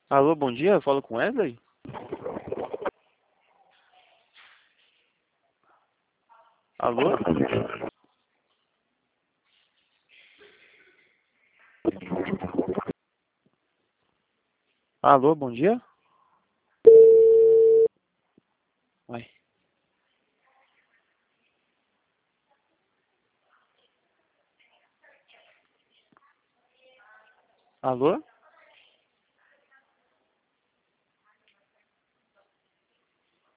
Alô, bom dia, eu falo com Wesley? Alô? Alô, bom dia? Ué. Alô?